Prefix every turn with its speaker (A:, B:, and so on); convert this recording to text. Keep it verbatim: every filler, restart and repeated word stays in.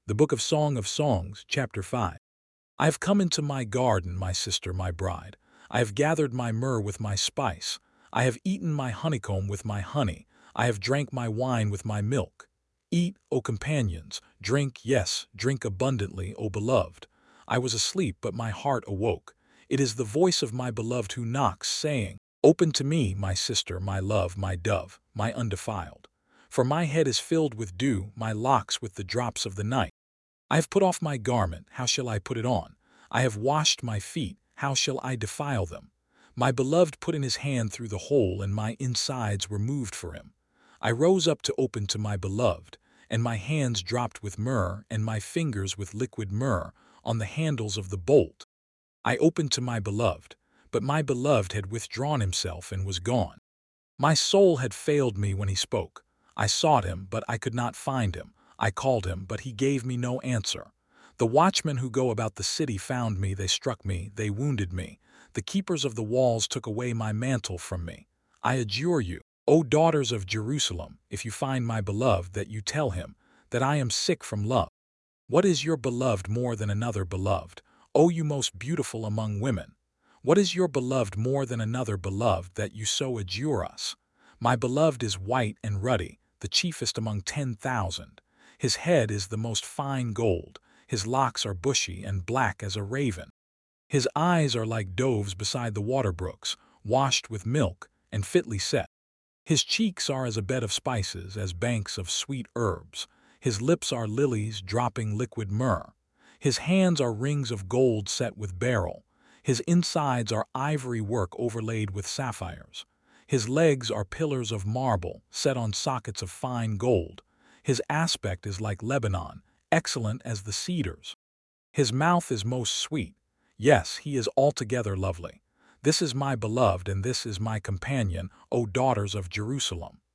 A: The Book of Song of Songs, chapter five. I have come into my garden, my sister, my bride. I have gathered my myrrh with my spice. I have eaten my honeycomb with my honey. I have drank my wine with my milk. Eat, O companions, drink, yes, drink abundantly, O beloved. I was asleep, but my heart awoke. It is the voice of my beloved who knocks, saying, Open to me, my sister, my love, my dove, my undefiled. For my head is filled with dew, my locks with the drops of the night. I have put off my garment, how shall I put it on? I have washed my feet, how shall I defile them? My beloved put in his hand through the hole, and my insides were moved for him. I rose up to open to my beloved, and my hands dropped with myrrh, and my fingers with liquid myrrh, on the handles of the bolt. I opened to my beloved, but my beloved had withdrawn himself and was gone. My soul had failed me when he spoke. I sought him, but I could not find him. I called him, but he gave me no answer. The watchmen who go about the city found me, they struck me, they wounded me. The keepers of the walls took away my mantle from me. I adjure you, O daughters of Jerusalem, if you find my beloved, that you tell him that I am sick from love. What is your beloved more than another beloved, O you most beautiful among women? What is your beloved more than another beloved, that you so adjure us? My beloved is white and ruddy, the chiefest among ten thousand. His head is the most fine gold, his locks are bushy and black as a raven. His eyes are like doves beside the water brooks, washed with milk and fitly set. His cheeks are as a bed of spices, as banks of sweet herbs. His lips are lilies dropping liquid myrrh. His hands are rings of gold set with beryl. His insides are ivory work overlaid with sapphires. His legs are pillars of marble set on sockets of fine gold. His aspect is like Lebanon, excellent as the cedars. His mouth is most sweet. Yes, he is altogether lovely. This is my beloved, and this is my companion, O daughters of Jerusalem.